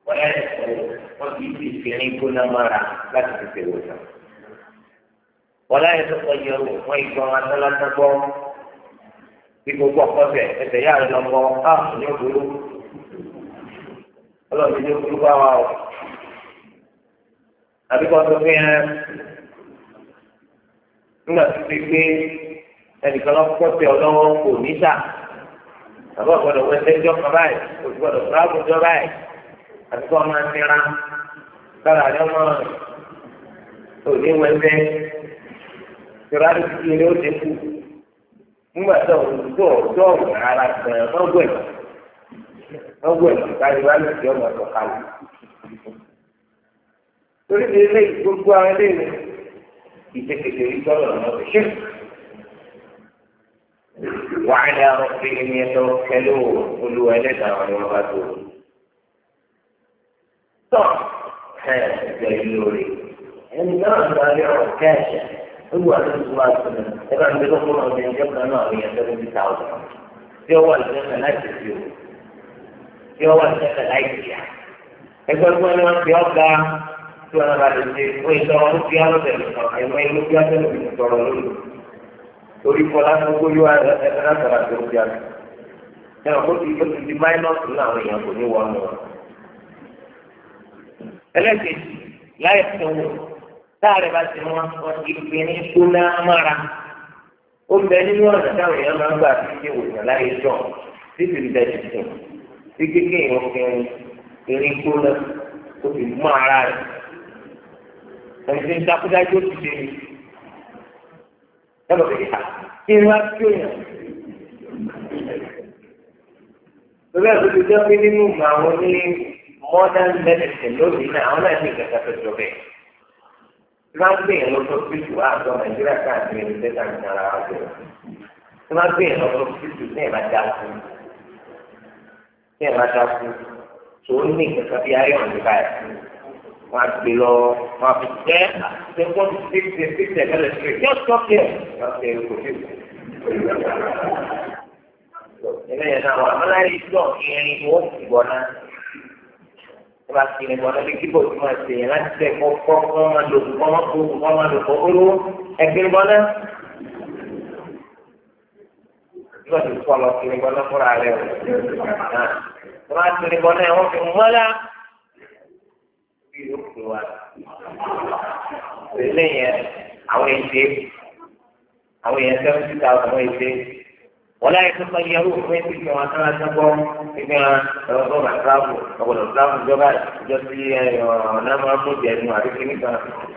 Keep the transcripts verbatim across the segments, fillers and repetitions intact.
wọ́n yẹ wọ́n kì í fi ìfìrín gbóná mọ́ra láti fi ṣe ìwòsàn. wọ́n láyé tó kọ́ yẹ wò wọ́n ìgbọ́n atọ́lásán gbọ́ bí gbogbo ọkọ bẹ̀ ẹsẹ̀ yára lọ bọ́ á ní òbúrú ọlọ́run ní òbúrú bá wà ó. àbíkọ́ tó fi hàn nígbà tó ti gbé ẹnìkan lọ́kọ́ tẹ ọlọ́wọ́ kò ní sà àbọ̀ gbọ́dọ̀ wọ ẹsẹ̀ jọ́ kan báyìí kò gbọ́dọ̀ fúráàbù jọ báyìí àbíkọ́ ọmọ ẹnìra kára àjọ mọ́ òní wẹ́wẹ́ ìrọ̀lẹ́ tuntun ni ó ti kú nígbà tó tó tó ara gbẹ̀rẹ̀ lọ́gbẹ̀ lọ́gbẹ̀ káyọ̀ wá lè fi ọmọ ẹ̀kọ́ kalẹ̀. torí ti ilé gbogbo àwọn ilé ìwé ìṣèkèkè yìí sọ̀rọ̀ lọ́nà ọ̀sẹ̀ ṣe. وعلى ربهم يتوكلون قلوا لنا ويغفرون. طب هذا يقولي الناس هذه عكاشة هو أن الله سبحانه طبعا بدخل من جبنا نار ينتبه بتعوض في أول سنة لا تسير في أول سنة لا يسير يقول لنا في أبدا شو أنا بعد الشيء ويترون في هذا الشيء ما يقولوا في هذا الشيء يترون torí kọlá ní gbogbo yóò ẹgbẹ́ náà sọ̀rọ̀ àti oúnjẹ àti ẹ̀rọ kó ti kó ti di máínọ́ọ̀sì ní àwọn èèyàn kò ní wọ́n mọ́. ẹlẹ́kẹ̀ẹ́jì láyé tó wò táàrẹ̀ bá ti wọ́n wọ́n ti fi ní gbóná mára ó bẹ nínú ọ̀nà táwọn èèyàn máa ń gbà fi ṣe wòsàn láyé jọ títí ìdá tuntun tí kékeré yẹn fi erin gbóná tó fi mú ara rẹ̀ ẹni tí ń dákúdájú ó ti ṣe ni. Kalau kita kira-kira, sebab itu dia minimum mahu ni modern medicine lagi nak awak ni kata terjadi. Sebab yang untuk itu atau menjelaskan ini tentang cara apa. Sebab yang untuk itu ni macam ni macam sunyi tetapi ayam dikai. Mak bilo, mak pikir, tengok pikir pikir kalau pikir, just stop here. Okay, okay. Ini yang nama mana itu ini itu buana. Sebab ini buana kita buat macam ni, nanti kok kok mandu, kok mandu, kok mandu, kok uru, ekor buana. Sebab itu kalau ini buana kurang ada. Nah, sebab ini buana yang orang malah yóò pè wá pèlè yẹn àwọn èdè àwọn èèyàn seventy thousand àwọn èdè wọn láyé tó kàn yẹrù fún ètò ìfẹ́ wọn sára sábọ ìfẹ́ wọn ẹ̀rọ tó bá tíráàbù ọ̀gbọ̀dọ̀ tíráàbù ìjọba ìjọ sí ọ̀nà máa mú jẹ ẹnu àti kìíní kan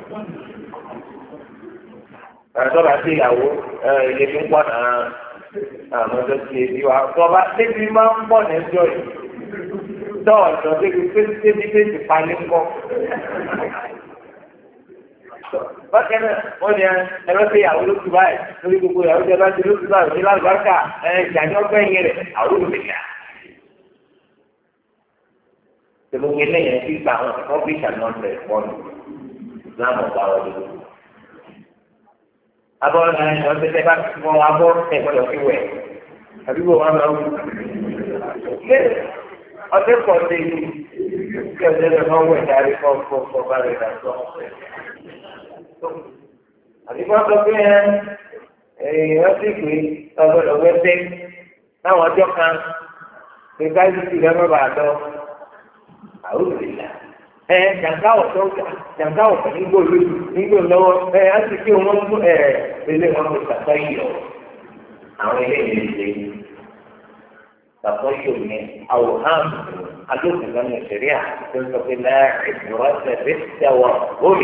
ẹ̀rọ tó bá sí ìyàwó ilé tó ń pọ̀ náà àwọn ọjọ́ sí ebi wa tó bá débi máa ń pọ̀ ní ẹjọ́ yìí. Dọ́ọ̀dọ̀ débi pé débi pé ti palẹ̀ ń bọ̀. Bákan náà, wọ́n ní ẹ̀rọ pé ìyàwó ló ti báyìí lórí gbogbo ìyàwó jẹ́ bá ti ló ti báyìí ní lálùbáríkà ìjàdí ọgbẹ́yìn rẹ̀ àwọn olùdíjà. Tẹ̀lógún eléyìí ti gba àwọn ọ́fíìsì àná ọ̀sẹ̀ pọ̀nù láàmú ọ̀gá wọlé. Abọ́ ọ̀sẹ̀ tẹ́ bá ti wọ́n abọ́ ẹ̀ gbọ́dọ̀ fi wẹ̀ àbí wọ́n máa ń lọ ọdún kan lè ní kí ọdún lè máa wẹ̀ dárí fún ọkọ̀ ọkọ̀ bá rẹ̀ dàgbọ́. àdìgbò sọ pé ẹ èèyàn sì pé ọgbọ́dọ̀ wẹ́sẹ̀ láwọn ọjọ́ kan pé káyọ̀ sì rẹ̀ mọ́ bàá lọ àwọn òbílà. ẹ jàǹkáwọ̀ tó jàǹkáwọ̀ tó nígbò lójú nígbò lọ́wọ́ ẹ á sì kí wọ́n mú ẹ ilé wọn kò sàtọ́ yìí lọ àwọn ilé ìlú ìlú تطيب من أوهام أدوك من الشريعة تلك لا عبرة بالتوهل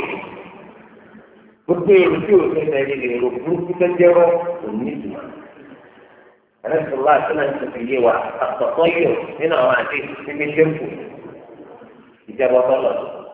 كل يوم من هذه الركوب تجرى والنسمة نسأل الله سنة تفيه التطيب هنا وعديه في الجنب إجابة الله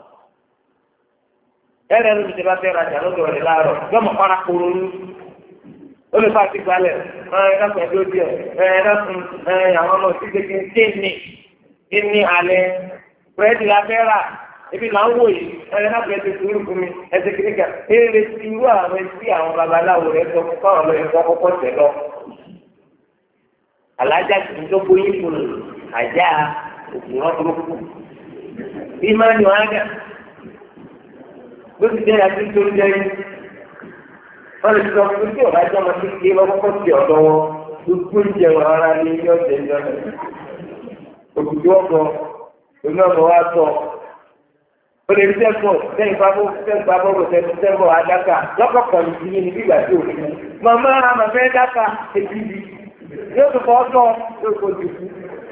أنا أقول لك بقى ترى جلوس ولا لا كم فرق قولون olùfà ti gbalẹ̀ ẹ dákun ẹbí ó díẹ̀ ẹ dákun ẹ àwọn ọmọ òsì kékeré kéènì kéènì alẹ́ búrẹ́dì lábẹ́rà ebi là ń wò yìí ẹ dákun ẹsẹ̀ sùúrù fún mi ẹsẹ̀ kékeré eré ti irú àwọn ẹtí àwọn babaláwo rẹ sọ fún káwọn lọ́yẹ̀ kọ́ kọ́kọ́ tẹ̀ lọ. alájà tó ń tó bóyí fún àjà òkú wọn tó kú ìmánu àgà bó ti jẹ́ àti tó ń jẹ́ yìí wọ́n lè sọ fún tí ọ̀gá jọ́ máa ti ké lọ́kọ́kọ́ sí ọ̀dọ́ wọn gbogbo ìjẹ wọn ara ní ilé ọ̀sẹ̀ ìjọ náà òkùnkùn ọkọ̀ òní ọkọ̀ wa sọ ó lè rí sẹ́kọ̀ sẹ́yìn bá bọ́ sẹ́yìn bá bọ́ sẹ́yìn sẹ́kọ̀ adáka lọ́kọ̀ọ̀kan ní ti ní nígbà tí òní màmá àmàfẹ́ dáka èjì yìí yóò tó kọ́ sọ yóò kó jù fún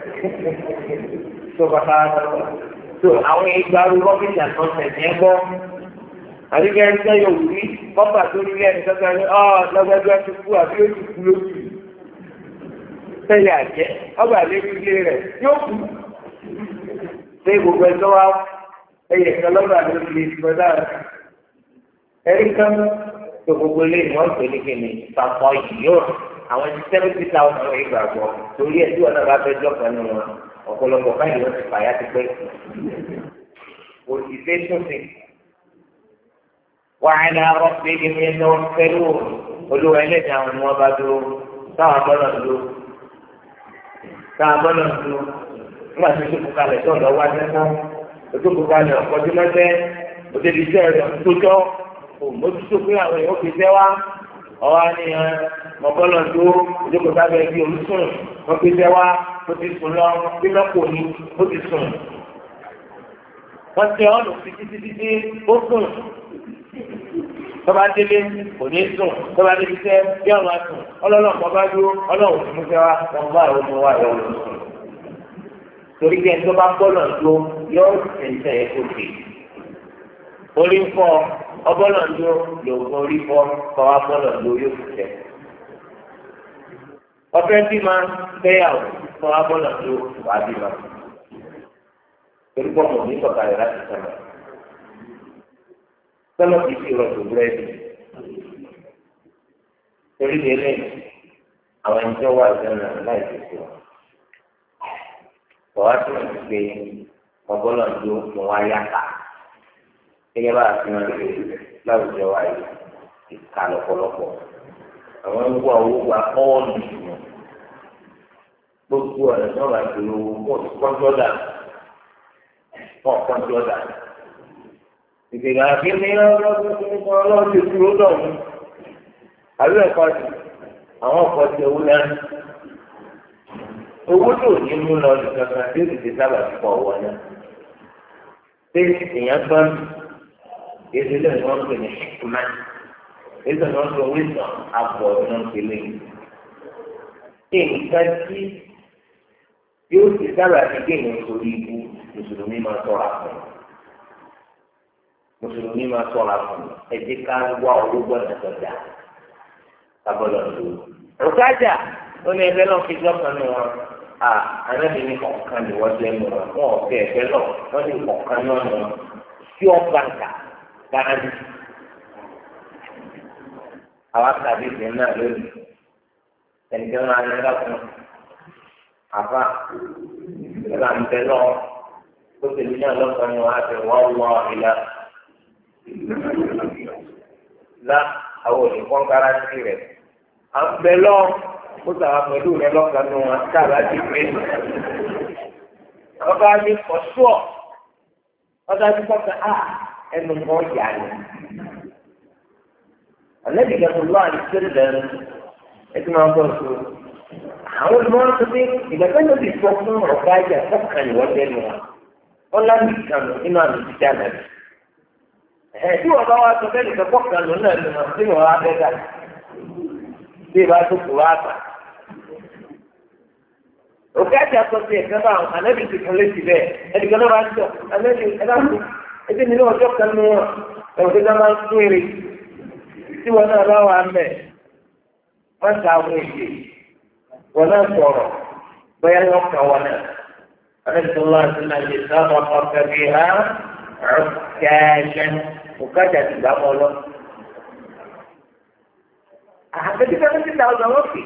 tó bàtà tó àwọn ìgbàlú rọ́bìnì àtọ́sẹ̀ yẹn gbọ́ àdìgẹ́ ẹ̀ńtẹ́ yóò wí kọ́pà tó rí ẹni kankan ní ọ́ lọ́gbẹ́jọ́ ti kú àbí ó ti kú lójú sẹ́yìn àjẹ́ ọgbà lérí ilé rẹ̀ yóò kú ṣé gbogbo ẹjọ́ wa ẹyẹ kan lọ́gbà lórí ilé ìgbọ́dá ẹ̀rí kan tó gbogbo ilé ìwọ̀n tó ní kíni papọ̀ yìí yóò àwọn ẹni seventy thousand ọ̀rọ̀ ìgbàgbọ́ torí ẹ̀ tí wọn náà bá fẹ́ jọ́ kan nù wọn ọ̀pọ̀lọpọ̀ báyìí wọ́n ti fàyà ti pẹ́ òṣìṣẹ́ tó ti wàhálà rọ́pẹ́ ní ẹni wọ́n fẹ́ lò olówó ẹlẹ́dàá wọn ni wọ́n bá dúró táwọn abọ́nà dúró táwọn abọ́nà dúró nígbà tó tó kúkà lẹ̀ tó ọ̀dọ̀ wá sẹ́kọ́ tó kúkà lẹ̀ ọ̀pọ̀jú mẹ́fẹ́ òdèbí iṣẹ́ rẹ̀ tó jọ́ òmójútó pé àwọn èèyàn fi fẹ́ wá ọwọ́ ni mọ̀bọ́lọ̀ tó ìjókòó sábẹ́ bí olùsùn wọ́n fi fẹ́ wá ó ti sùn lọ bí lọ́pọ̀ ní ó ti sùn. wọ́n tẹ ọ́nù títí títí ó sùn. tọ́ba délé kò ní sùn tọ́ba délé tẹ́ bí ọ̀run á sùn ọlọ́run kọ́ bá dúró ọlọ́run tó mú fẹ́ wá wọ́n bá àwọn ọmọ wa yọ ọ́ sùn. torí bí ẹni tó bá bọ́lọ̀ tó yọ ẹ̀ńtẹ̀ ẹ̀ kò dé. orí ń fọ́ ọbọ̀lọ̀ tó lòògùn orí fọ́ kọ́ wá bọ́lọ̀ tó yóò fi tẹ̀. ọ̀fẹ́ bí máa fẹ́yàwó kọ́ wá bọ́lọ̀ tó wà bí máa. torí pọ̀ mọ̀ ní sọ̀kalẹ̀ láti sọ̀rọ̀. sọ́nà kìí fi rọ̀tò búrẹ́dì. torí délé àwọn ẹni tó wà lẹ́nu láì tètè wọn. kọ́ wá tó ti gbé ọbọ̀lọ̀ tó mọ̀ wá yàtà. gẹ́gẹ́ bá a ti máa ń lè láwùjọ wa yìí ìka lọ́pọ̀lọpọ̀ àwọn ń wá owó gba ọ́ọ̀lù ìmọ̀ gbogbo ọ̀rẹ́ náà wà pẹ̀lú owó kọ́ńtọ́dà pọ̀ kọ́ńtọ́dà ìgbéga kí ni ọlọ́run ti dúró dọ̀wọ́ àbí ẹ̀kọ́ ti àwọn ọkọ̀ ti owó lẹ́nu owó tó ní mú lọ ní kankan tí ó sì ti sábà ti pọ̀ wọ̀ náà ṣé èèyàn gbọ́n èdè lẹ́nu wọn pè ní ṣíkùmá èdè wọn pè wíṣọ àbọ̀ náà pèlè nǹkan tí yóò ti sábà ti kéèyàn sórí ibu mùsùlùmí máa tọ́ra fún mùsùlùmí máa tọ́ra fún ẹ jẹ́ ká wá owó gbọ́dọ̀ sọ̀dà kábọ́dọ̀ lò ó. òkájà ó ní ẹgbẹ́ náà fi gbọ́kàn nù wọn à anábìíní kọ̀ọ̀kan ni wọ́n jẹ́ nù wọn wọn ò fẹ́ ẹgbẹ́ náà wọ́n ní kọ̀ọ̀kan náà nù wọn tí wọ́n gbàǹkà dáadé. àwa tàbí ìsìn náà lónìí ẹnìkan máa ń lọ fún àfa ìgbà ń bẹ lọ kó tèmi náà lọ́kàn ni wọ́n á fi wọ́n wọ ìlà lá àwọn olùkọ́ kára sí rẹ̀ à ń bẹ lọ kó sàwọn pẹ̀lú rẹ̀ lọ́kàn ni wọ́n sábà ti pé ọba ní kọ́sùọ̀ ọba ní kọ́sùọ̀ á ẹnu mọ́ yà ni. Àlẹ́bí kẹ́kọ̀ọ́ lọ́wọ́ àdìsẹ́lẹ̀ lẹ́nu ẹtí máa ń bọ̀ sí i. Àwọn olùmọ̀ràn tó dé ìgbà tó ń lò sí sọ fún ọ̀gá ìjà fọ́kàn ìwọ́n dẹnu wa. Wọ́n lábì ìkànnì nínú àmì jíjà náà. Ẹ̀ tí wọ́n bá wá sọ bẹ́ẹ̀ nìkan fọ́kàn lò náà nínú àti ìwọ̀n wa bẹ́ẹ̀ dà. Bí ìbá tó kù wá bà. Ọ̀gá ìjà sọ sí ẹ̀ka bá àwọn àlẹ́bí ti kan létí bẹ́ẹ̀. Ẹnìkan náà bá ń sọ àlẹ́bí ẹ̀dá ẹbí nínú ọjọ́ kan ní wọn ẹ̀wọ̀n tó dá máa ń tún èrè tí wọn náà bá wà mẹ́ wọ́n ta àwọn èdè wọn náà sọ̀rọ̀ bóyá wọ́n kà wọn náà wọ́n ti lọ́wọ́ àti náà lè sábà ọ̀kẹ́ bí ha kẹ́ẹ̀kẹ́ òkàjà ti gbà mọ́ lọ. àbẹ̀tí seventy thousand wọ́n fi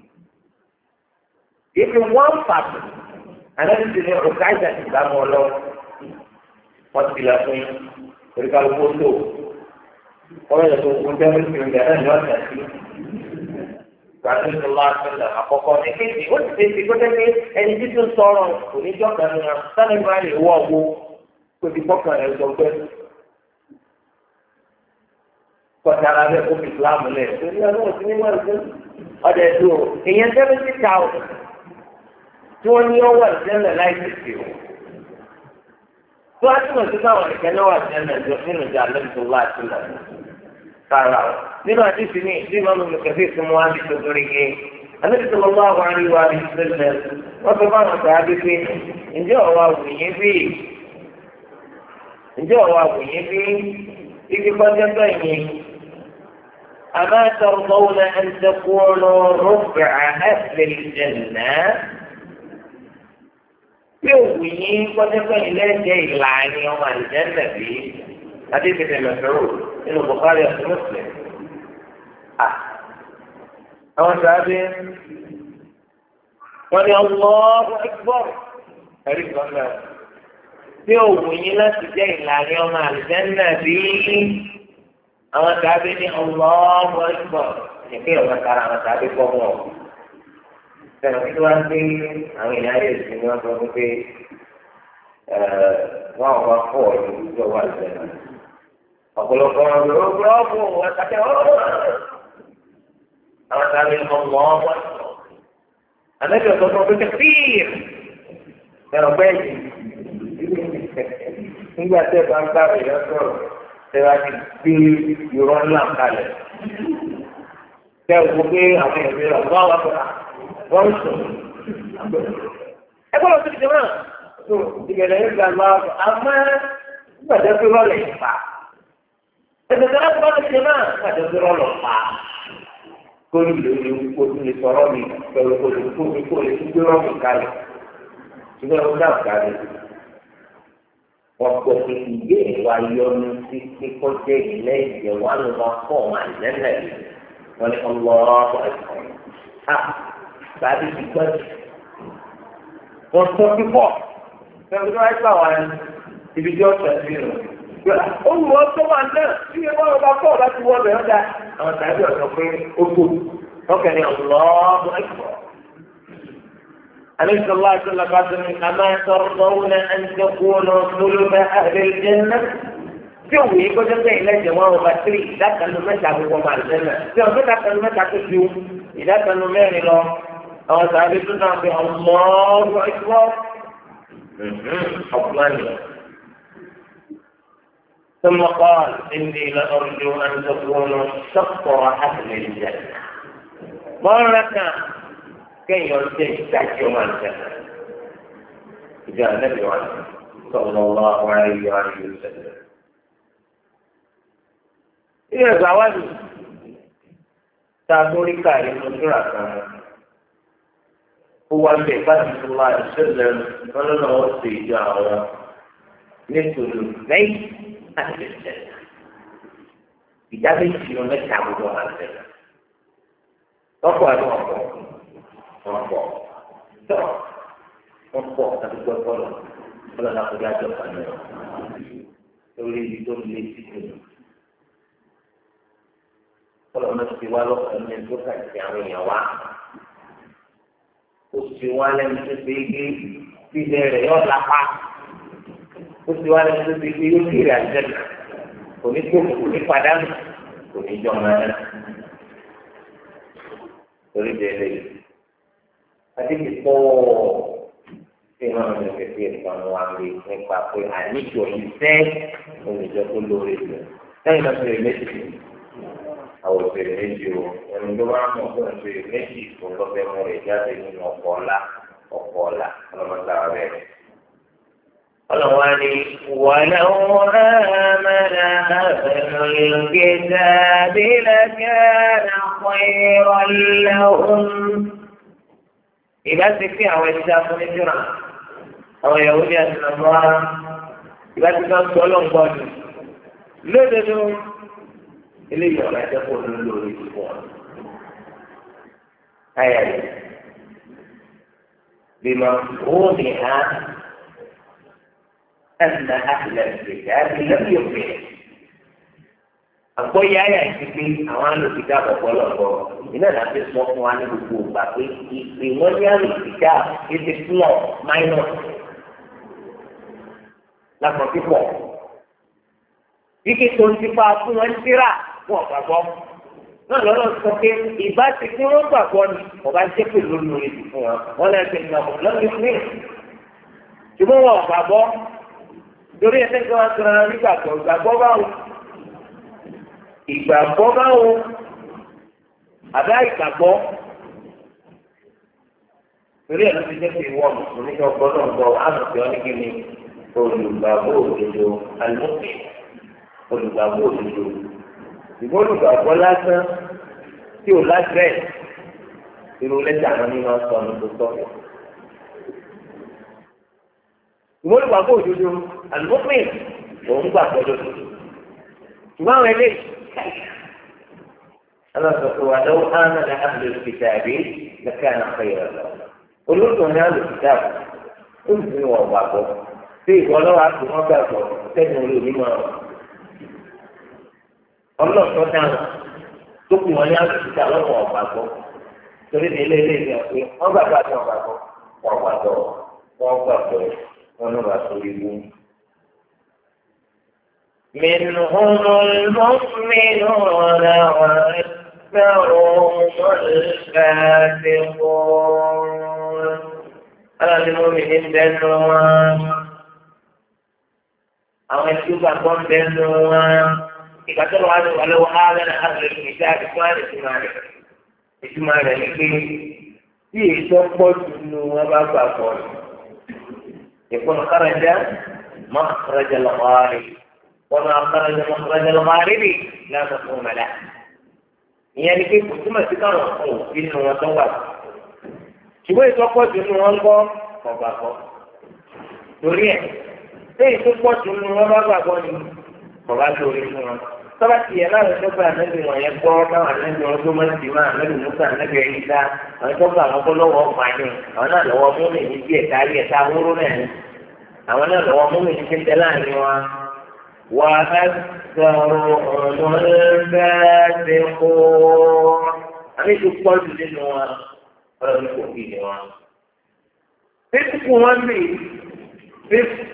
ibi one pàtó àlẹ́ ti ní òkàjà ti gbà mọ́ lọ. wọ́n ti la fún oríkàlùkù tó wọ́n yẹ kó kún tẹ́lẹ̀ sí ọjà náà ní ọ̀sẹ̀ sí. Gbàdúrà tó lọ́wọ́ àtúndà àkọ́kọ́ ní kéde ó ti tẹ̀sí kó tẹ́lẹ̀ ẹni tí tó sọ̀rọ̀ oníjọ́ kan ní wọn sáré máa lè wọ́ owó kó ti bọ́kàn rẹ̀ sọ pé kọjá ara rẹ̀ kó fi Islam lẹ̀ torí àwọn òsì nínú ẹ̀sìn ọ̀dẹ̀ tó èèyàn seventy thousand tí wọ́n ní ọwọ́ ìṣẹ̀lẹ̀ láì tètè o. tó a túmọ̀ sí káwọn ìkẹ́ náà wà ìṣẹ̀lẹ̀ jọ nínú ìjà lẹ́nu wá sí lọ. Kára o nínú àdìsí ní ìdí ìmọ̀mù kẹfì fún wa ní tòkòrò yẹ àdìsí tó lọ́wọ́ àwọn àríwá ní ìṣẹ̀lẹ̀ wọ́n fẹ́ báwọn sọ adé ǹjẹ́ ọ̀wọ́ àwòyé bí ǹjẹ́ ọ̀wọ́ àwòyé bí igi kọjá bẹ́yìn أما ترضون أن تكونوا ربع أهل الجنة يومي قد يكون إليه إلعني يوم الجنة به حديث ابن مسعود إنه البخاري ومسلم آه أما سابق ولي الله أكبر أريد الله يومي لا تجي إلعني يوم الجنة به àwọn tàbí ní Allahu Akbar ìpín ọ̀gá kára àwọn tàbí pọ̀ mọ́ sẹ́nu tí wọ́n gbé àwọn èèyàn ayé ìsìn ní wọ́n sọ fún pé wọ́n àwọn afọ́ ọ̀dùn ìjọ wà lẹ́nu ọ̀pọ̀lọpọ̀ ọ̀dùn ọ̀pọ̀lọpọ̀ ọ̀tàkẹ́ àwọn tàbí ní Allahu Akbar àlejò ọ̀sán fún pé fíìr ẹ̀rọ bẹ́ẹ̀ nígbà tí ẹ̀ bá ń bá ìyá sọ̀rọ̀ tẹ́wá ti gbé irọ́ ńlá kalẹ̀. Tẹ́ ò gbogbo àwọn èèyàn rẹ̀ wá wá fún wa, wọ́n ń sùn. Ẹ gbọ́dọ̀ tó ti dè náà. Tó ìbẹ̀rẹ̀ yẹn gba lọ àmọ́ gbàdé pé rọ́ọ̀lẹ̀ yìí pa. Ẹ̀sẹ̀ tó láti bọ́ọ̀lù ṣe náà gbàdé pé rọ́ọ̀lọ̀ pa. Kólú lè lè kó tún lè sọ̀rọ̀ mi pẹ̀lú kó lè kó lè kó lè tún gbé rọ́ọ̀lù kalẹ̀. Ṣùgbọ́n ó dáhùn kalẹ̀. Ọ̀pọ̀ ìdílé wa yọnu sí kíkọ́ jẹ́ ilé ìjẹ́ wa ló máa fọ́ ọ̀hún àìlẹ́lẹ̀ wọn ni ọlọ́ọ̀ọ́ ẹ̀kọ́. A tàbí ti gbọ́ jù. Wọ́n sọ pípọ̀. Ṣé wọ́n á gbà wá ibi tí ó tẹ̀ sí rẹ̀? Olùwọ́ tó wà náà tí wọ́n bá pọ̀ láti wọ́ bẹ̀rẹ̀ dá. Àwọn tàbí ọ̀sán pé ó tó. Ọkẹ́ ni ọlọ́ọ̀ọ́ ẹ̀kọ́. أليس الله جل وعلا أما ترضون أن تكونوا ثلث أهل الجنة؟ جوي كنت إلى جواب بكري إذا كانوا متى هو مع الجنة، إذا كانوا متى كسيو، إذا كانوا مالي له، أو ثابتون الله أكبر. حكماني. ثم قال إني لأرجو أن تكونوا شطر أهل الجنة. مرة kéèyàn ṣe ìdájọ́ máa ń jẹ ìjà lẹ́bi wa sọ̀rọ̀ wá wáyé wá ní ìṣẹ̀lẹ̀. ilé ẹ̀gbá wá ní ta lórí káàrí lójúra kan ó wá bẹ̀ bá ti fún wa ìṣẹ̀lẹ̀ lọ́nà ó sì ìjọ àwọn nítorí lẹ́yìn láti ìṣẹ̀lẹ̀. ìjà méjì ló mẹ́ta gbogbo máa ń tẹ̀lé. lọ́pọ̀ àti ọ̀pọ̀ wọ́n pọ̀ tó wọ́n pọ̀ àti gbọ́dọ̀ lọ́la náà kò dé àjọ kan náà lórí ibi tó lé sí ìlú. Kọ́lọ̀ náà ti wá lọ́kàn ní ẹni tó kà sí àwọn èèyàn wá. Ó ti wá lẹ́nu tó ṣe é gbé bíbẹ̀ rẹ̀ yọ̀ lápá. Ó ti wá lẹ́nu tó ṣe é gbé yóò kéré àjẹnà. Kò ní kó kò ní padànù kò ní jọ ọmọ náà. Torí bẹ́ẹ̀ lẹ́yìn. Adéke pọ̀ ṣé máa ń lè fi ìtàn wa lè nípa pé àníjọ ìfẹ́ olùjọ tó lórí rẹ̀. Lẹ́yìn náà fèrè méjì àwọn òfèrè méjì o ẹni tó máa ń mọ̀ fún òfèrè méjì tó lọ́fẹ́ mú rẹ̀ jáde nínú ọ̀pọ̀ ọ̀la ọ̀pọ̀ ọ̀la ọlọ́mọdé rẹ̀. Ọlọ́wani wàlẹ́wọ́ àmàlà àbẹ̀lùkẹ́tàbí lẹ́kẹ́rẹ́ àpẹẹrẹ lẹ́hùn. Ìbá ti fi àwọn ẹni tí a fún ní jùlọ àwọn ìyàwó ní àti nàmọ́ ìbá ti ká ń sọ ọlọ́ngbọ́n ni lódodo eléyìí ọ̀la jẹ́ kó ló lórí ìfọ̀ ayà rẹ̀ bímọ òun ni ha ẹ̀sìn àtìlẹ̀ ìgbésẹ̀ àtìlẹ̀ yòókè àgbọ̀yé ayà ìdílé àwọn alòpìdá àbọ̀bọ̀ lọ́gbọ̀ iná láti sọ fún wa ní gbogbo ìgbà pé ìpè wọ́n ní alòpìdá ètè flọ̀ minus lápò pípọ̀. Ike tó ń tipa fún wọn síra fún ọ̀gbàgbọ́. Náà lọ́nà sọ pé ìbá ti kí wọ́n gbàgbọ́ ni ọba jẹ́ pé lórí orí ti fún wọn. Wọ́n lè ṣe ìgbàgbọ́ lọ́nà ìpín. Ṣùgbọ́n wọn ọ̀gbàgbọ́. Torí ẹsẹ̀ kí wọ́n sọ̀rọ̀ nígbàgbọ́ ìgbàgbọ́ báwo. Ìgbàgbọ́ báwo. Àbá ìgbàgbọ́. Torí ẹ̀ ló ti jẹ́ pé ìwọ mùsùlùmí kan gbọ́dọ̀ gbọ́ àmọ̀tí ọ́ ní kí ni olùgbàgbọ́ òdodo àlùmọ́pẹ̀ olùgbàgbọ́ òdodo. Ìgbọ́n olùgbàgbọ́ lásán tí ò lágbẹ́ irú lẹ́tà àwọn ní máa sọ ọ̀nà tó tọ́. Ìgbọ́n olùgbàgbọ́ òdodo àlùmọ́pẹ̀ òun gbàgbọ́ lódodo. Ṣùgbọ́n àwọn eléyìí aláṣọ wa lọ́wọ́ ánà ní àbúrò kìtàbí lẹ́kẹ́ àná kẹ́yọ̀ lọ. Olóòtú ní àlò kìtàbí ó sì ní wọ́n gbàgbọ́. Ṣé ìwọ lọ́wọ́ àti wọ́n gbàgbọ́ sẹ́ni orí onímọ̀ ọlọ́ọ̀tọ́ dáhùn tó kù wọn ní àlò kìtàbí lọ́wọ́ gbàgbọ́. Torí ní ilé ilé ìgbà pé wọ́n gbàgbọ́ àti wọ́n gbàgbọ́ wọ́n gbàgbọ́ wọ́n gbàgbọ́ wọn ló bá sórí ibú. منهم المؤمنون وأكثرهم الفاسقون أنا المؤمنين بينهم أو يشوفكم بينهم يقتلوا هذا ولو هذا أهل الكتاب إسماعيل إسماعيل إسماعيل لكن في سقط وبابا يكون خرج مخرج الغالب وما خرج مخرج الغالب لا مفهوم له. يعني كيف ثم تكرر إنه وتوات. شو يسقط إنه وانقى فبقى. دوريه. إيه يسقط إنه وبقى قولي فبقى دوريه. طبعا يلا نشوف النبي ويقول كما النبي رسول الله النبي موسى النبي عيسى نشوف أقول له وقعني أنا لو مؤمن يجي تعالي تعورنا أنا لو مؤمن يجي تلاني وأكثرهم الفاسقون أنا تقول لنا فلنكن فيها فسق ومن فسق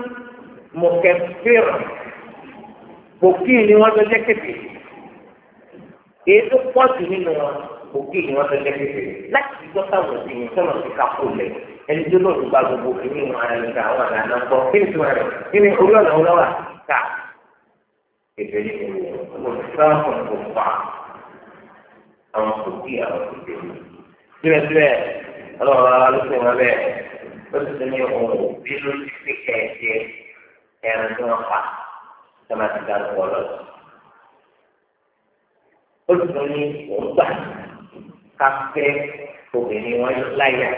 مكفر bòkì ni wọ́n tọ́jú kékeré èyí tó pọ̀ jù nínú wọn bòkì ni wọ́n tọ́jú kékeré láti fi gbọ́dọ̀ wọ̀ sí ní sọ́nà sí kakó lẹ̀ ẹni tó lọ́ọ̀dù gba gbogbo kìíní wọn ara nígbà àwọn àgbàdo gbọ́ kí ni tiwọn rẹ̀ kí ni orí ọ̀nà wọn wà ká èdè ní ìlú sáwọn kò fà àwọn bòkì àwọn kékeré síbẹ̀síbẹ̀ ọlọ́run ara ló ṣe wọn bẹ́ẹ̀ ó sì ti ní ohun òbí ló ti fi kẹ̀kẹ́ ẹran tí wọ́n fà. Sama tidak polos. Untuk ini ubah kafe begini wajib layak.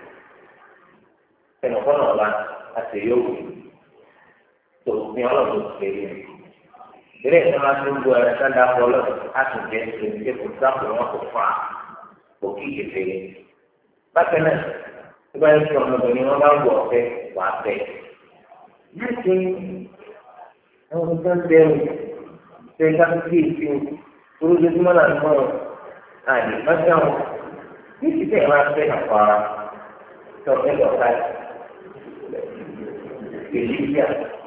Kenapa orang asal tu ni orang berbeza. Jadi sama tunggu ada tanda polos asal dia dia berusaha untuk kuat. Bukti itu. Bahkan sebagai orang begini orang buat apa? Mungkin àwọn kan bẹ̀rù ṣe ká kí èsì ojoojúmọ́ là ń mọ̀ àdé bájá wọn ní ìsìtẹ́ ìwà fẹ́ àpárá tó ẹ lọ ká èyí yá.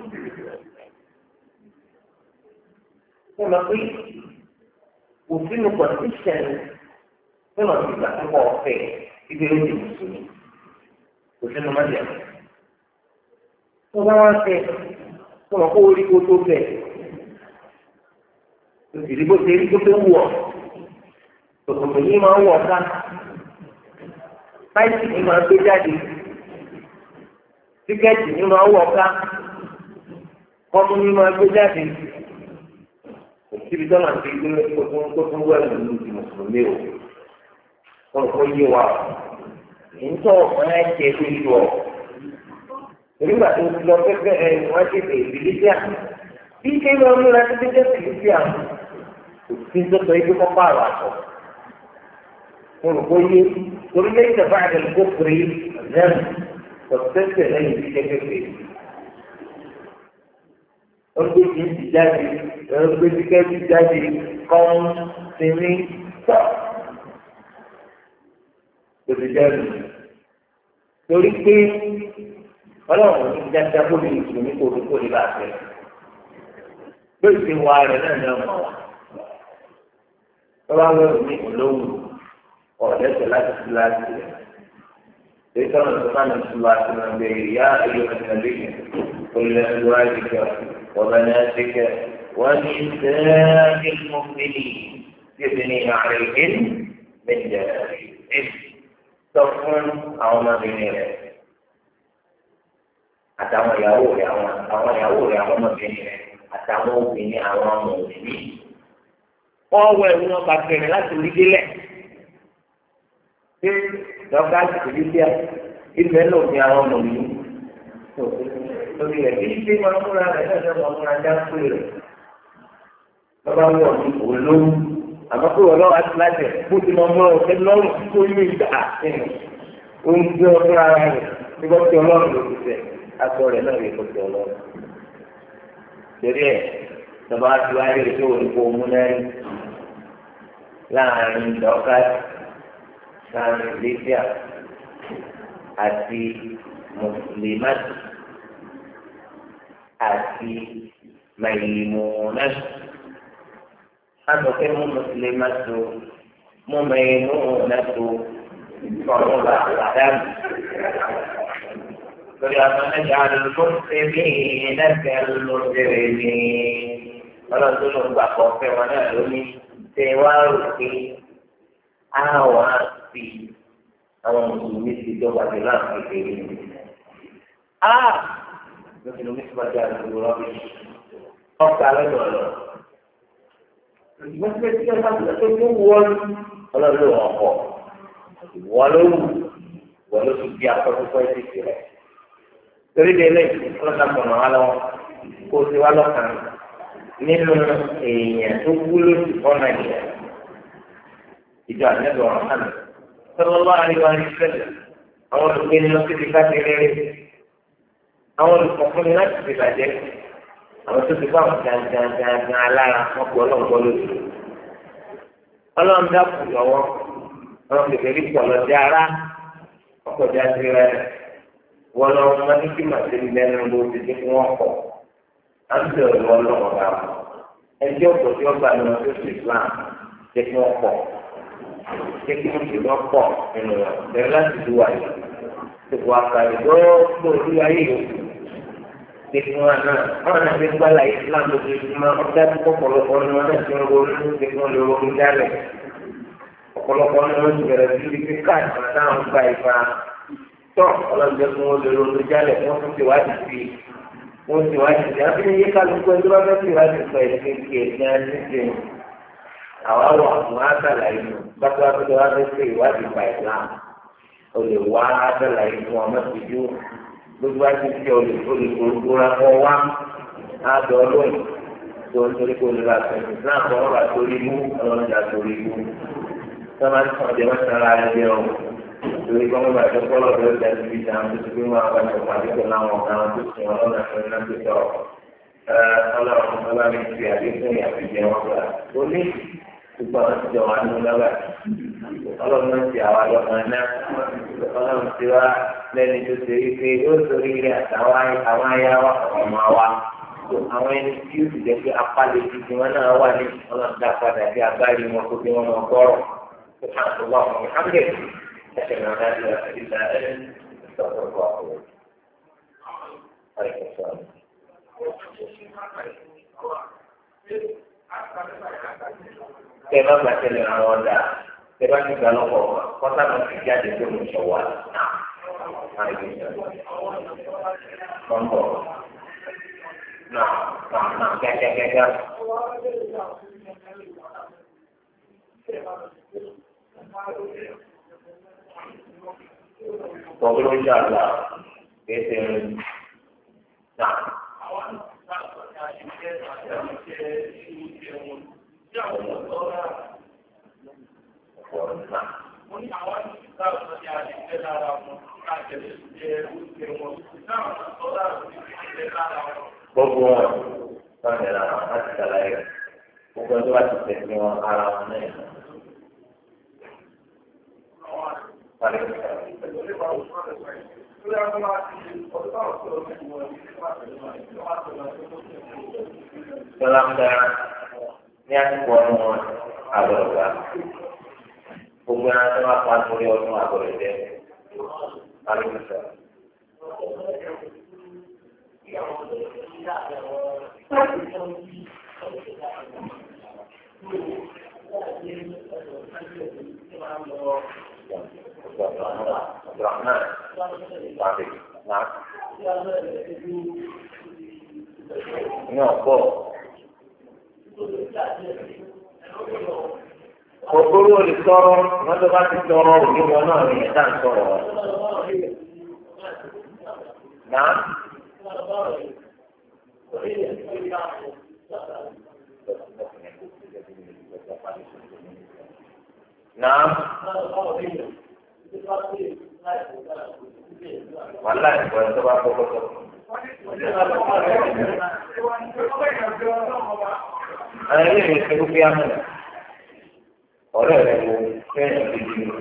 Ṣé o máa pé òfin ní kọ̀ǹtíṣẹ̀n ṣé o máa fi ìgbà tó kọ̀ ọ̀fẹ́ ibi ló ti mùsùlùmí òfin ní máa jẹ. Tó bá wá fẹ́ sọ̀rọ̀ kó orí kó tó bẹ̀. Òsì bó ṣe rí tó tó wù ọ́. Tòkòtò yìí máa ń wọ̀ ká. Páìsì yìí máa ń gbé jáde. Tíkẹ́ẹ̀tì yìí máa ń wọ̀ ká. Kọ́mú yìí máa ń gbé jáde. Òsibí tọ́lá ti gbé tó tún wẹ̀ lórí ti mùsùlùmí o. Wọ́n kọ́ yé wa. Ìńtọ́ ọ̀pọ̀ ẹ̀ jẹ́ lójú ọ̀. Nígbà tó ti lọ pẹ́pẹ́ ẹ wọ́n ti lè fìlísíà bí ké lọ múra tó ti jẹ́ fìlísíà kò sí tó sọ ibi kọ́ pààrọ̀ àtọ̀. Mo rò pé yé torí lẹ́yìn ìjọba àgbẹ̀ kó pèrè lẹ́nu kò tẹ́sẹ̀ lẹ́yìn tí kékeré. Ó gbé kí n ti jáde ó gbé tí kẹ́kẹ́ jáde kọ́ń sinmi tọ́. Ó ti jáde torí pé ọlọ́run ní dáadáa kó lè sùn ní kó kó lè bá a fẹ́ lórí ti wá rẹ̀ náà ní ọmọ wa tọ́lá wẹ̀rù ní olówó ọ̀lẹ́sẹ̀ láti fi láti rẹ̀ èyí tọ́lá tó bá ní sùn láti rẹ̀ bẹ̀rẹ̀ yá ẹ̀yọ́ ìtàlẹ́ olùlẹ̀ ẹ̀dọ́ àdìgẹ́ وبناتك ونساء المؤمنين يبنين عليهن من جلابيبهن تكون أو ما بينهم àtàwọn ìyàwó rẹ̀ àwọn àwọn ìyàwó rẹ̀ àwọn ọmọbìnrin rẹ̀ àtàwọn obìnrin àwọn ọmọ òbí wọ́n wọ ẹ̀wù náà bàtẹ̀rẹ̀ láti rí délẹ̀ ṣé dọ́kítà ti rí díẹ̀ ìfẹ́ lò ní àwọn ọmọ òbí lórí rẹ̀ kí ṣe máa múra rẹ̀ náà máa múra dáńpé rẹ̀ lọ́ba wọ̀ ní olówó àmọ́ pé wọ́n lọ́wọ́ àti láti rẹ̀ bó ti máa múra ọ̀fẹ́ lọ́rùn tó yé ìgbà ó ń gbé ọdún ara rẹ̀ nígbà tí ọlọ́run ló ti tẹ̀ aṣọ rẹ̀ náà lè kọ́sẹ̀ ọlọ́run. torí ẹ̀ lọ́ba ti wá rí ètò òyìnbó múnárí láàrin dọ́kà láàrin lẹ́síà àti mùsùlùmí àti mẹ̀yìmùnà àtọ̀kẹ́ mú mùsùlùmí tó mú mẹ̀yìmùnà tó ọ̀rọ̀ bá àdánù. torí àwọn ẹ̀jẹ̀ àdúgbò ṣe bí ẹ̀ẹ́dẹ́gbẹ̀ lóṣèré ní ọlọ́dún ló ń gbà kọ́ fẹ́ wọn náà lónìí ṣé wá rò pé àwọn àti àwọn mùsùlùmí ti dọ́gba sí láàrín kékeré ní. mùsùlùmí ti máa jẹ àdúgbò rọ́bì ọ̀gá lọ́dọ̀ ọ̀lọ́. ìgbà tí wọ́n ti ń bá tó tó wọ́n ọlọ́dún wọn kọ̀ wọ́n ló wù wọ́n ló tún bí akọ́túnkọ́ ẹ̀ sì rẹ̀. torí délé ọlọ́dà kọ̀ọ̀nà wa lọ́wọ́ kó o ti wá lọ́kàn nínú èèyàn tó wúlò sí fọ́nà ìyẹn. ìjọ àjẹbọ ọ̀rọ̀ hàn sọlọ́lá àríwá ní sẹ́lẹ̀ àwọn olùgbéni lọ síbi káfí rere àwọn olùkọ́kùnrin láti fi bàjẹ́ àwọn tó ti bá wọn gangan alára wọn kú ọlọ́ọ̀gbọ́ lójú ọlọ́run dákú lọ́wọ́ wọn kékeré pọ̀ lọ́dẹ ara ọkọ̀ jáde rẹ wọn lọ wọn ní kí màtí lẹ́nu ló ti dé fún wọn kọ̀ á ń bẹ̀rù ọlọ́run bá wọn ẹjọ́ ọ̀pọ̀ tí wọ́n gbà ní wọn tó ti Islam dé fún wọn kọ̀ dé kí wọ́n ti wọ́n pọ̀ nínú wọn bẹ̀rẹ̀ láti dúwà yìí gbogbo àkàrí gbogbo orí ayé yòókù dé fún wọn náà wọn náà fi gbá láyé Islam lójoojúmọ́ ọ̀gá tó pọ̀pọ̀lọpọ̀ ní wọn náà ti ń ronú dé fún wọn lè ronú jálẹ̀ ọ̀pọ̀lọpọ̀ ní wọn ti bẹ̀rẹ̀ sí ibi káàdì táwọn gba ìfà tọ́ ọlọ́dẹ fún wọn lè ronú jálẹ̀ wọ́n tún ti wádìí sí wọ́n ti wádìí sí àbí iye kálukú ẹjọ́ bá fẹ́ ti wádìí sọ ẹ̀sìn kí ẹ̀sìn ẹ̀sìn àwa wà fún àtàlàyé bàtà àbúrò wa fẹ́ ṣe ìwádìí pa Islam o lè wá àtàlàyé fún ọmọ tìjú gbogbo àti tí o lè o lè gbogbo ra kọ wá àdó lóyún tó ń torí kó lè ra sẹ́yìn Islam kọ́ ọ́ bá torí mú ọlọ́run dà torí mú sọ́mà tí wọ́n jẹ́ wọ́n ti ra ẹ̀ jẹ́ o torí kọ́ mọ́ bàtà kọ́lọ̀ ló dá sí ibi táwọn tó ti gbé wọn àwọn ẹ̀kọ́ àdéhùn pẹ̀lú àwọn ọ̀gá wọn tó sùn wọn lọ́nà tó ń lọ́nà tó tọ̀ ọlọ́run ọlọ́run ti àdéhùn ìyàfẹ́jẹ́ wọn gbà ó ní gbogbo àwọn ti jọ wà nínú lọ́wọ́ ọlọ́run ti àwa lọ́kàn náà ọlọ́run ti wá lẹ́ni tó ṣe é pé yóò sọrí ilé àtàwọn àwọn ayá wa ọmọ wa àwọn ẹni tí yóò sì jẹ́ pé apá lè fi ti wọn náà wà ní ọlọ́run dá padà sí agbárí wọn kó bí wọn mọ gbọ́rọ̀ tó máa tó wà wọn hàmdè ẹsẹ̀ náà láti wà sí ìlà ẹ̀ sọ̀rọ̀ bọ̀ ọ̀rọ̀ àìsàn kẹ bá gba tẹ́lẹ̀ àwọn ọdà kẹ bá ti gbà lọ́pọ̀ kọta náà ti jáde tó lè sọ wà náà nọmbọ náà náà gẹgẹgẹgẹ. Pọ̀gbọ́n ń jà là kéde náà. Mo ní àwọn ìgbà òṣèlú àti ìgbẹ́ lára wọn káàkiri ṣe oúnjẹ wọn. Náà sọ́dọ̀ àti ìgbẹ́ lára wọn. Gbogbo wọn sọ̀rọ̀ lára wọn láti ṣàlàyé rẹ̀. Gbogbo ọdún wa ti tẹ̀sí wọn ara wọn náà. Tọ́lámdá ní àsìkò ọdún àgbọ̀dọ̀gbà. Gbogbo ẹran tó máa pa nítorí ọdún àgbọ̀dọ̀ jẹ́ alùpùpù. Rahman, Baik, nah, ini apa? Kòkòrò lè sọ̀rọ̀, wọ́n tó bá ti sọ̀rọ̀ òní wọn náà ní ẹ̀dá ń sọ̀rọ̀. Náà. Náà. Wàhálà ìgbà tó bá kọ́kọ́ sọ. Àwọn ilé ìwé ṣe kúkú yá mọ́lẹ̀. Ọ̀rẹ́ rẹ̀ wo fẹ́ràn gidi ni.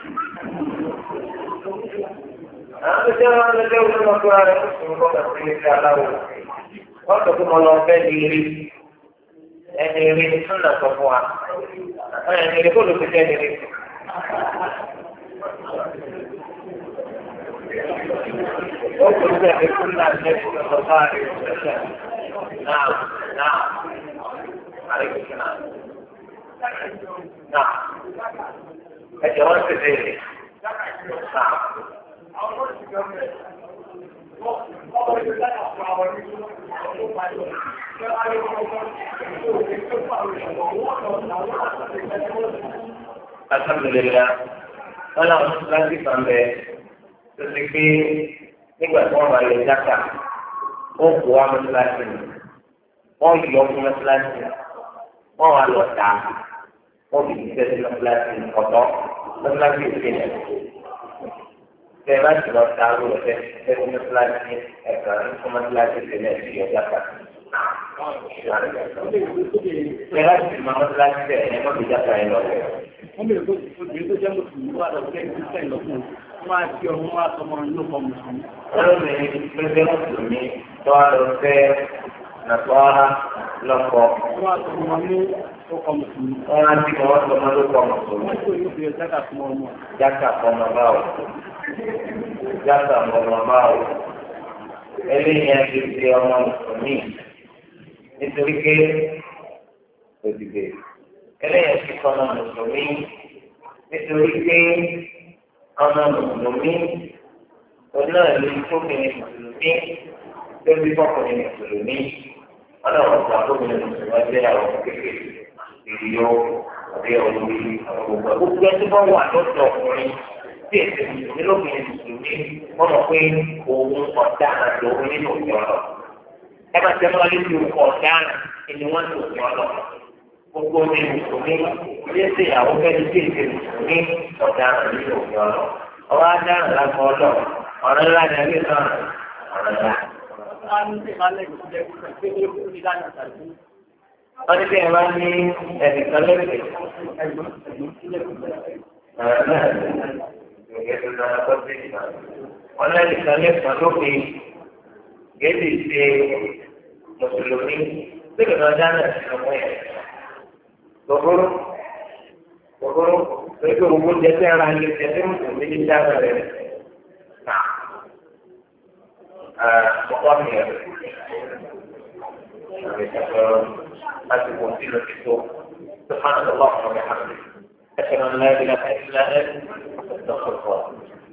Àwọn tó jẹ́ wọn lọ́jọ́ ìwé náà tó ara rẹ̀ kó sùn kọ́ ọ̀sán ilé iṣẹ́ aláwọ̀. Wọ́n sọ pé mo lọ fẹ́ di rí. Ẹni rí ni tún náà sọ fún wa. Ẹni rí kó ló ti jẹ́ ẹni rí. وكل يكون النبي صلى الله عليه وسلم نعم نعم عليك السلام نعم الجواز كذلك نعم الحمد لله أنا أصلاً في سنة تسكي nígbà tí wọ́n máa yọ jáka wọ́n kó wa mọ́tíláṣí ni wọ́n yọ fún mọ́tíláṣí wọ́n wá lọ tà wọ́n fi ṣiṣẹ́ sí mọ́tíláṣí ọ̀tọ̀ mọ́tíláṣí ìpínlẹ̀ bẹ́ẹ̀ bá ti lọ tà ló lọ fẹ́ fẹ́ sí mọ́tíláṣí ẹ̀ka fún mọ́tíláṣí ìpínlẹ̀ sí yọ jáka. bẹ́ẹ̀ bá ti máa mọ́tíláṣí bẹ́ẹ̀ ẹ̀ mọ́tò jáka yẹn lọ rẹ̀. wọ́n bẹ̀rẹ̀ pé obìnrin tó jẹ́ mùsùlùmí wà lọ́wọ́ kẹ́kẹ́ lọ́kùnrin máa fi ọmọ wa sọmọ inú kan mùsùlùmí. Ọlọ́run tó jẹ́ mùsùlùmí tó wá lọ fẹ́ nàtọ́ra lọ́kọ̀. Wọ́n á sọmọ ní ọkọ̀ mùsùlùmí. Wọ́n á ti kọ́ sọmọ lókọ̀ mùsùlùmí. Wọ́n tó yóò fi jákà fún ọmọ. Jákà fọmọ báwo. Jákà fọmọ báwo. Eléyìí á ti fi ọmọ mùsùlùmí. Nítorí pé òdìgbè. Eléyìí á ti fọmọ mùsùlùmí. Nítorí pé ọmọ mùsùlùmí onáàlú fúnmìnì mùsùlùmí tó bí fọkùnrin mùsùlùmí ọlọ́run ọ̀gá fúnmìnì mùsùlùmí ẹgbẹ́ àwọn kékeré ìrìyó àbí olórí àwọn gbogbo gbogbo ẹni tó wà lọ́dọ̀ ọkùnrin tí èsì mùsùlùmí lóbìnrin mùsùlùmí wọ́n mọ̀ pé òun ọ̀daràn lòun nínú òfin ọ̀rọ̀ ẹ máa tẹ́ wọ́n létí orúkọ ọ̀daràn ni wọ́n ní òfin ọ̀rọ̀ gbogbo ní mùsùlùmí ilé ṣe ìyàwó fẹ́ẹ́ tí èsì mùsùlùmí ọ̀daràn nínú òfin ọ̀rọ̀ ọwọ́ adaràn lápò ọlọ́ ọ̀rọ̀ ńlá ni ẹgbẹ́ náà ọ̀rọ̀ ńlá. wọ́n ní bí ẹ bá ní ẹnìkan lẹ́gbẹ̀ẹ́ wọ́n lẹ́nìkan lẹ́gbẹ̀ẹ́ lókè gẹ́gẹ́ ṣe mùsùlùmí bí kò náà dáná sí ọmọ yẹn. gbogbo gbogbo gbogbo owó jẹsẹ ara ní jẹsẹ mùsùlùmí ní dáná rẹ nà ọkọ mi rẹ àmì ìṣàkóso láti wọ sínú títò tó fún àwọn ọlọ́pàá mi hàn mí ẹsẹ̀ náà láyé bí láti ẹsẹ̀ náà ẹ̀ ẹ̀ lọ́kọ̀ọ̀kọ̀.